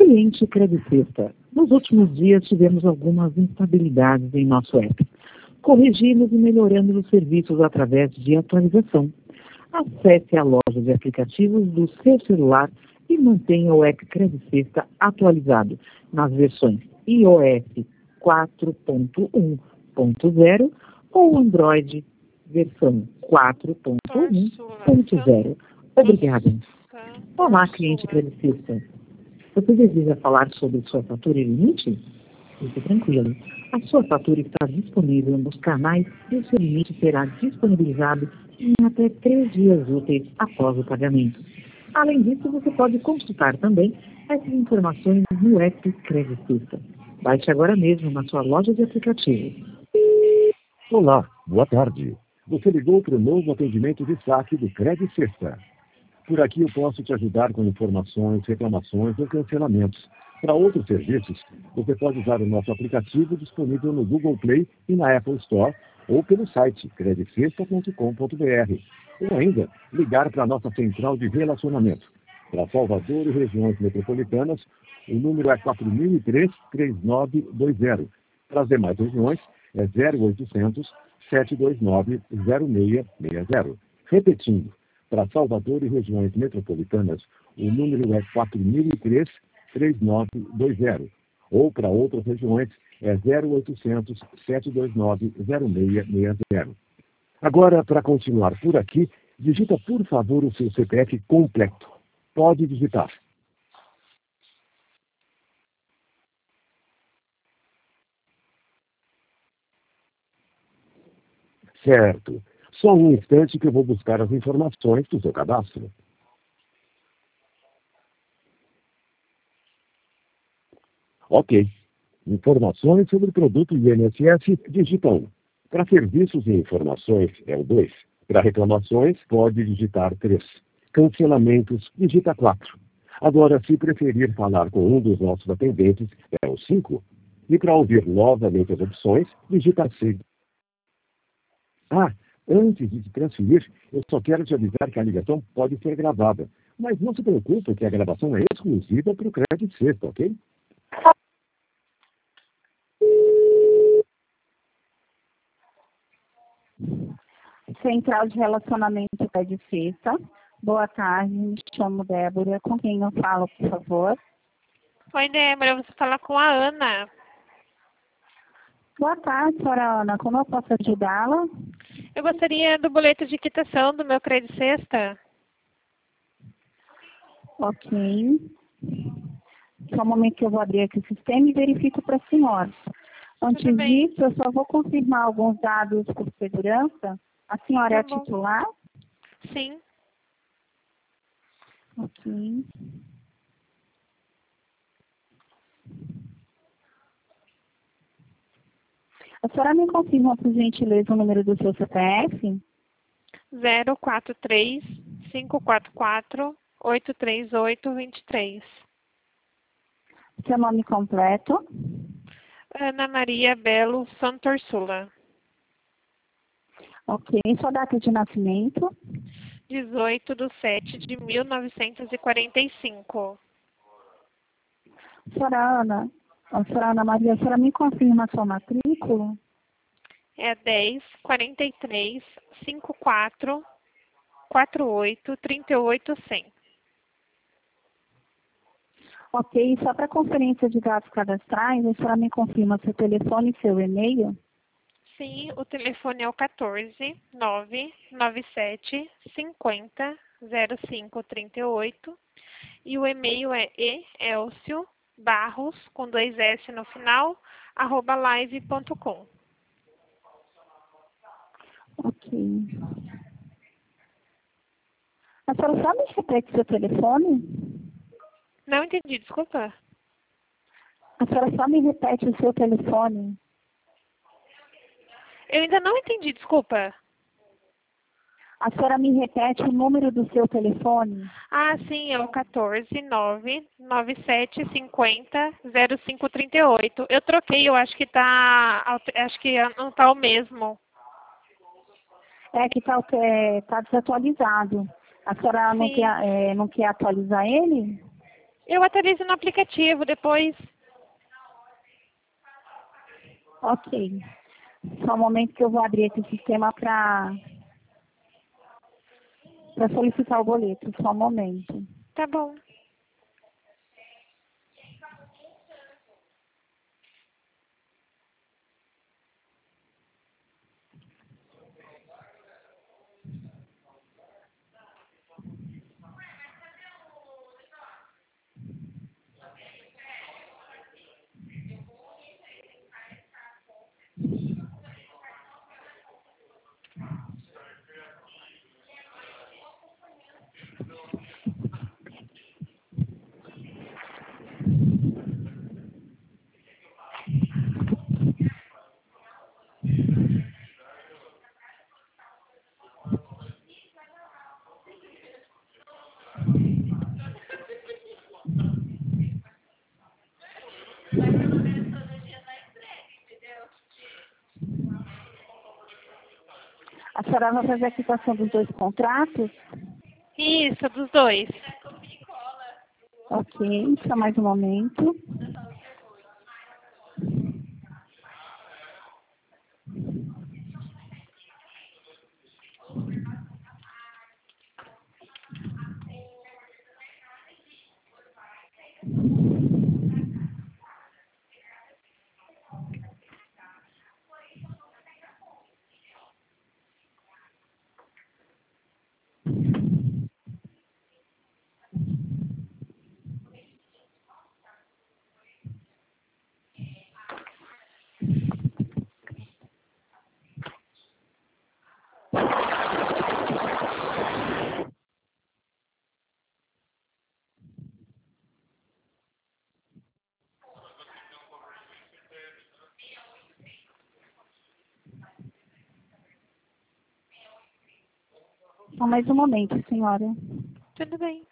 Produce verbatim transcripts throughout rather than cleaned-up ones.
Cliente Credicesta. Nos últimos dias tivemos algumas instabilidades em nosso app. Corrigimos e melhoramos os serviços através de atualização. Acesse a loja de aplicativos do seu celular e mantenha o app Credicesta atualizado nas versões iOS quatro ponto um ponto zero ou Android versão quatro ponto um ponto zero. Obrigada. Olá, cliente Credicesta. Você deseja falar sobre sua fatura e limite? Fique tranquilo. A sua fatura está disponível nos canais e o seu limite será disponibilizado em até três dias úteis após o pagamento. Além disso, você pode consultar também essas informações no app Credicesta. Baixe agora mesmo na sua loja de aplicativos. Olá, boa tarde. Você ligou para o novo atendimento de saque do Credicesta. Por aqui eu posso te ajudar com informações, reclamações ou cancelamentos. Para outros serviços, você pode usar o nosso aplicativo disponível no Google Play e na Apple Store ou pelo site credicesta ponto com ponto br. Ou ainda, ligar para a nossa central de relacionamento. Para Salvador e regiões metropolitanas, o número é quatro mil e três, três nove dois zero. Para as demais regiões, é zero oitocentos, sete dois nove, zero seis seis zero. Repetindo, para Salvador e regiões metropolitanas, o número é quatro mil e três, três nove dois zero. Ou para outras regiões, é zero oitocentos, sete dois nove, zero seis seis zero. Agora, para continuar por aqui, digita por favor o seu C P F completo. Pode digitar. Certo. Só um instante que eu vou buscar as informações do seu cadastro. Ok. Informações sobre o produto I N S S, digita um. Para serviços e informações, é o dois. Para reclamações, pode digitar três. Cancelamentos, digita quatro. Agora, se preferir falar com um dos nossos atendentes, é o cinco. E para ouvir novamente as opções, digita seis. Ah, antes de te transferir, eu só quero te avisar que a ligação pode ser gravada. Mas não se preocupe que a gravação é exclusiva para o Credicesta, ok? Central de Relacionamento Credicesta. Boa tarde, me chamo Débora. Com quem eu falo, por favor? Oi, Débora, você fala com a Ana. Boa tarde, senhora Ana. Como eu posso ajudá-la? Eu gostaria do boleto de quitação do meu Credicesta. Ok. Só um momento que eu vou abrir aqui o sistema e verifico para a senhora. Antes disso, eu só vou confirmar alguns dados por segurança. A senhora é a titular? Sim. Ok. A senhora me confirma, por gentileza, o número do seu C P F? zero quatro três, cinco quatro quatro, oito três oito, dois três. Seu nome completo? Ana Maria Belo Santorsula. Ok. Sua data de nascimento? dezoito de sete de mil novecentos e quarenta e cinco. Senhora Ana, a senhora Ana Maria, a senhora me confirma a sua matrícula? É dez, quarenta e três, cinquenta e quatro, quarenta e oito, trinta e oito, cem. Ok, só para conferência de dados cadastrais, a senhora me confirma seu telefone e seu e-mail? Sim, o telefone é o quatorze, nove nove sete, cinquenta, zero cinco, trinta e oito e o e-mail é elcio barros, com dois S no final, arroba live ponto com. Ok. A senhora só me repete seu telefone? Não entendi, desculpa. A senhora só me repete o seu telefone? Eu ainda não entendi, desculpa. A senhora me repete o número do seu telefone? Ah, sim, é o quatorze, nove nove sete, cinquenta, zero cinco, trinta e oito. Eu troquei, eu acho que tá, acho que não tá o mesmo. É que tá, é, tá desatualizado. A senhora não quer, é, não quer atualizar ele? Eu atualizo no aplicativo depois. Ok. Só um momento que eu vou abrir aqui o sistema para para solicitar o boleto. Só um momento. Tá bom. A senhora vai fazer a quitação dos dois contratos? Isso, dos dois. Ok, só mais um momento. Só mais um momento, senhora. Tudo bem.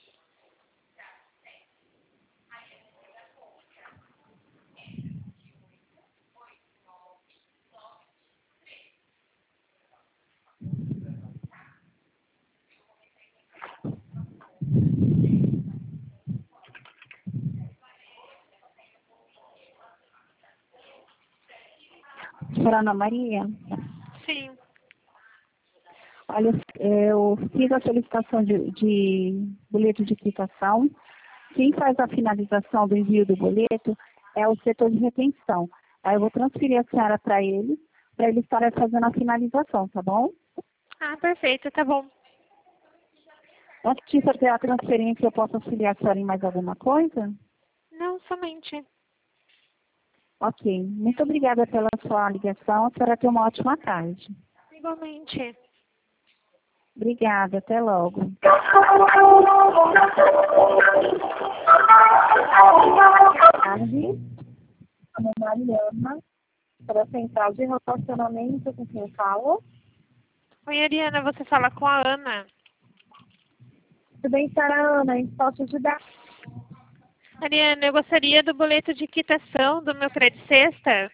Senhora Ana Maria, Sim. olha, eu fiz a solicitação de, de boleto de quitação. Quem faz a finalização do envio do boleto é o setor de retenção. Aí eu vou transferir a senhora para ele, para ele estar fazendo a finalização, tá bom? Ah, perfeito, tá bom. Antes de fazer a transferência, eu posso auxiliar a senhora em mais alguma coisa? Não, somente. Ok. Muito obrigada pela sua ligação. A senhora tem uma ótima tarde. Igualmente. Obrigada. Até logo. Tarde. Ana Mariana, para a central de relacionamento com quem falo. Oi, Ariana, você fala com a Ana. Tudo bem, senhora Ana? Eu posso ajudar? Ariana, eu gostaria do boleto de quitação do meu crédito sexta.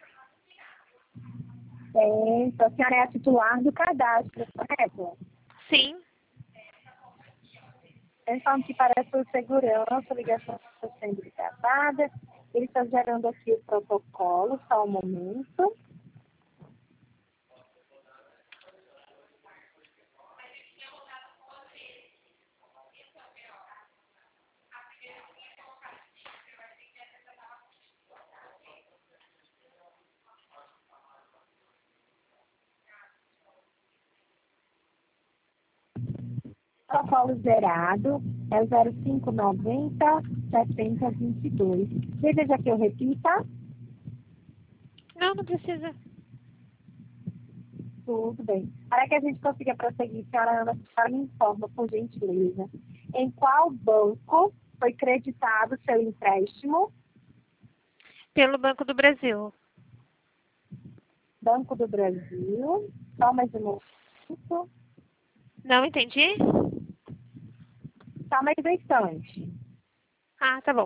É, então a senhora é a titular do cadastro, correto? Sim. Então, que parece por segurança, a ligação está sendo gravada. Ele está gerando aqui o protocolo, só um momento. Protocolo zerado é o zero cinco noventa, setenta, vinte e dois. Deseja que eu repita? Não, não precisa. Tudo bem. Para que a gente consiga prosseguir, senhora Ana, a senhora me informa, por gentileza, em qual banco foi creditado seu empréstimo? Pelo Banco do Brasil. Banco do Brasil. Só mais um momento. Não entendi? Só mais um instante. Ah, tá bom.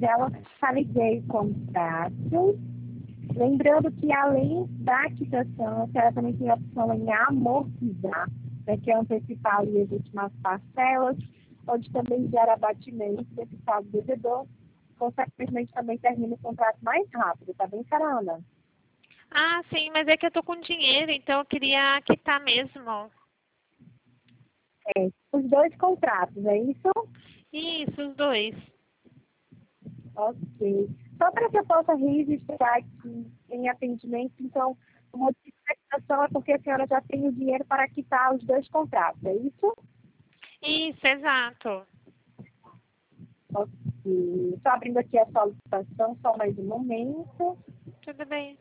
ela validei o contrato. Lembrando que, além da quitação, a senhora também tem a opção em amortizar, né, que é antecipar ali as últimas parcelas, onde também gera abatimento desse saldo devedor, consequentemente também termina o contrato mais rápido, tá bem, Sarana? Ah, sim, mas é que eu tô com dinheiro, então eu queria quitar mesmo. É, os dois contratos, é isso? Isso, os dois. Ok. Só para que eu possa registrar aqui em atendimento, então, o motivo da quitação é porque a senhora já tem o dinheiro para quitar os dois contratos, é isso? Isso, exato. Ok. Estou abrindo aqui a solicitação, só mais um momento. Tudo bem.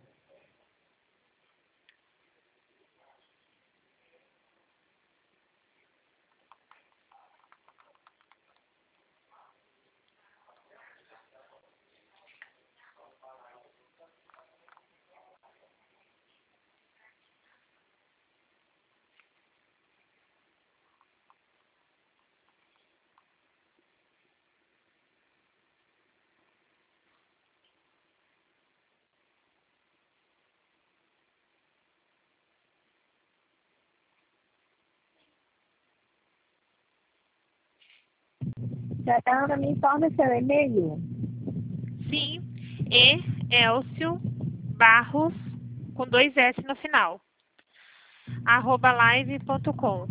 Ana, me informa seu e-mail. Sim, e Elcio Barros, com dois S no final, arroba live ponto com.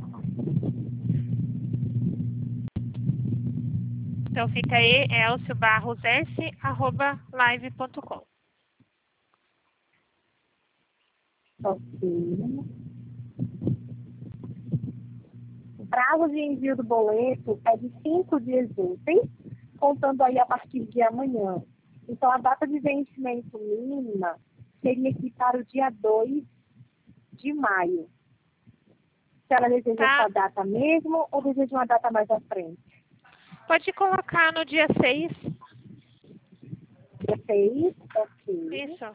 Então fica e Elcio Barros S, arroba live ponto com. Ok. O prazo de envio do boleto é de cinco dias úteis, contando aí a partir de amanhã. Então, a data de vencimento mínima seria aqui para o dia dois de maio. Se ela deseja Tá. essa data mesmo ou deseja uma data mais à frente? Pode colocar no dia seis. Dia seis, ok. Isso.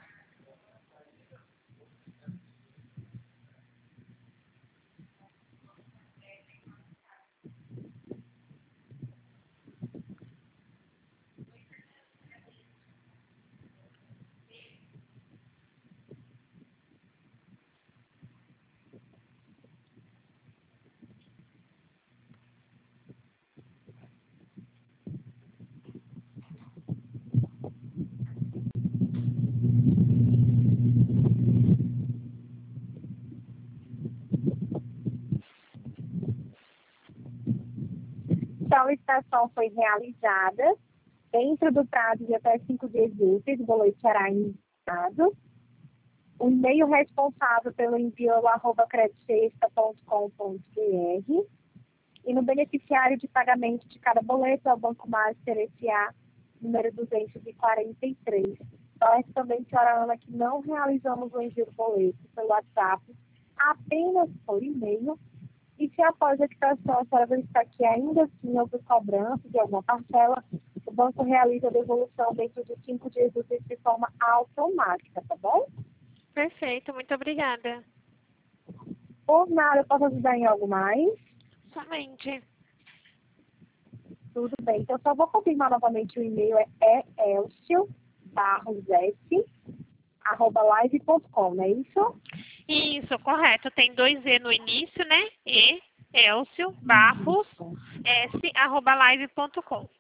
Então, a licitação foi realizada dentro do prazo de até cinco dias úteis, o boleto será enviado. O e-mail responsável pelo envio é o arroba credicesta ponto com ponto br. E no beneficiário de pagamento de cada boleto é o Banco Master S A, número duzentos e quarenta e três. Nós também, senhora Ana, que não realizamos o envio do boleto pelo WhatsApp, apenas por e-mail. E se após a quitação a senhora verificar que ainda assim houve cobrança de alguma parcela, o banco realiza a devolução dentro de cinco dias úteis de forma automática, tá bom? Perfeito, muito obrigada. Por nada, eu posso ajudar em algo mais? Somente. Tudo bem. Então, só vou confirmar novamente o e-mail, é elcio barros s arroba live ponto com, não é isso? Isso, correto. Tem dois E no início, né? E Elcio Barros S, arroba live ponto com.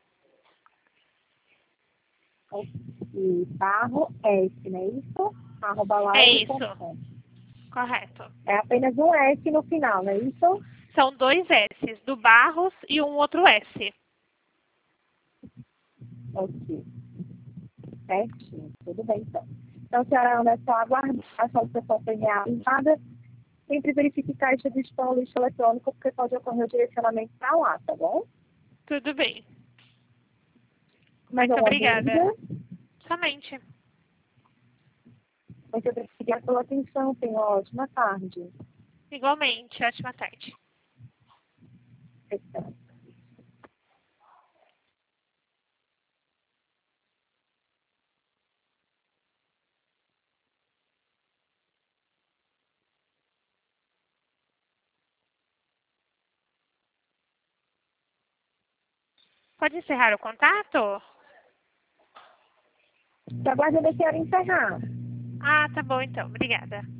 E barro S, não é isso? Arroba É live isso. ponto com. Correto. É apenas um S no final, não é isso? São dois S, do Barros e um outro S. Ok. Certinho. Tudo bem, então. Então, senhora Ana, é só aguardar a solicitação foi realizada. Sempre verifique caixa de spam ou lixo eletrônico, porque pode ocorrer o direcionamento para lá, tá bom? Tudo bem. Mais Muito alguma obrigada. dúvida? Somente. Muito obrigada pela atenção. Tenha uma ótima tarde. Igualmente. Ótima tarde. Obrigada. Pode encerrar o contato? Só aguarda ver se a hora encerrar. Ah, tá bom então. Obrigada.